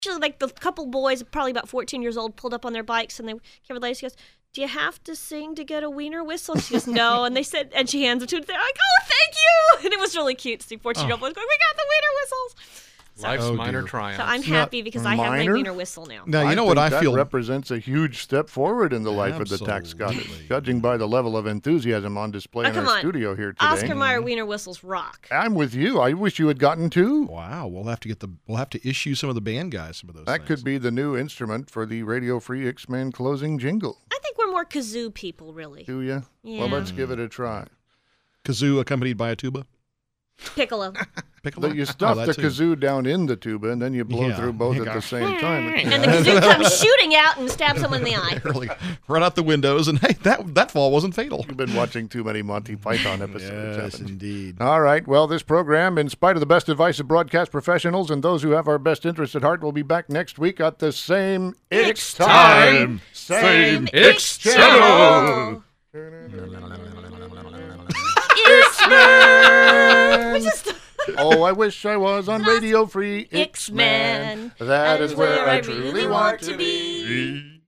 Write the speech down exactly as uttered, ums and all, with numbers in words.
actually, like the couple boys, probably about fourteen years old, pulled up on their bikes, and they came with the lady. She goes, "Do you have to sing to get a wiener whistle?" And she goes, "No." And they said, and she hands it to them. They're like, "Oh, thank you!" And it was really cute. See, fourteen-year-old boys going, "We got the wiener whistles." So, Life's oh, minor dear. triumph. so I'm happy because I have my wiener whistle now. Now, you know what think I that feel. represents a huge step forward in the life of the tax goddess, Absolutely. judging by the level of enthusiasm on display Oh, in come our on. studio here today. Oscar Mayer wiener whistles rock. I'm with you. I wish you had gotten two. Wow, we'll have to get the. We'll have to issue some of the band guys some of those. That things. could be the new instrument for the Radio Free X-Men closing jingle. I think we're more kazoo people, really. Do you? Yeah. Well, let's give it a try. kazoo accompanied by a tuba. Piccolo. Piccolo. You Oh, stuff that the too. kazoo down in the tuba, and then you blow Yeah. through both You at go, the same time. And the kazoo comes shooting out and stabs someone in the eye. Really run out the windows, and hey, that that fall wasn't fatal. You've been watching too many Monty Python episodes. Yes, haven't you? indeed. All right. Well, this program, in spite of the best advice of broadcast professionals and those who have our best interests at heart, will be back next week at the same X time, same X channel. We just Oh, I wish I was on Radio Free X-Men. X-Men. That is where I really truly want to be. be.